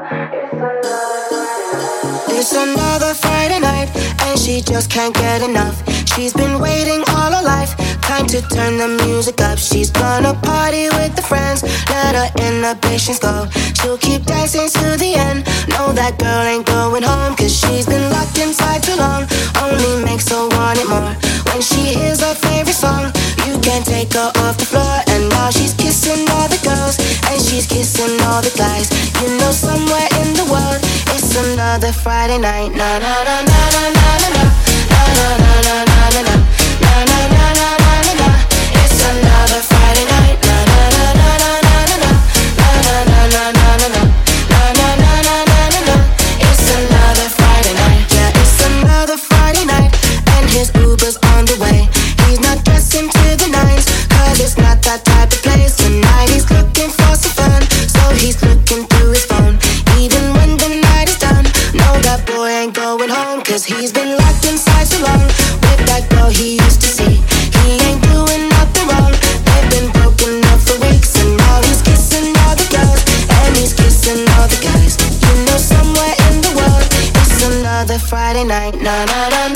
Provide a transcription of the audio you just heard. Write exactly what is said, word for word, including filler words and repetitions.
It's another Friday night, and she just can't get enough. She's been waiting all her life, time to turn the music up. She's gonna party with the friends, let her inhibitions go. She'll keep dancing to the end, know that girl ain't going home. Cause she's been locked inside too long, only makes her want it more. When she hears her favorite song, you can't take her off the floor. And now she's kissing all the girls, and she's kissing all the guys. You know somewhere in the world, it's another Friday night. Na na na na na na na na. Na na na na na na na. Na na na na na na na. It's another Friday night. Na na na na na na na na. Na na na na na na na. Na na na na na na na. It's another Friday night. Yeah, it's another Friday night, and his Uber's on the way. He's not dressing to the nines, cause it's not that type of place. Tonight he's looking for some fun, so he's looking through his phone. Even when the night is done, no, that boy ain't going home. Cause he's been locked inside so long, with that girl he used to see. He ain't doing nothing wrong, they've been broken up for weeks. And now he's kissing all the girls, and he's kissing all the guys. You know somewhere in the world, it's another Friday night. Na na na na.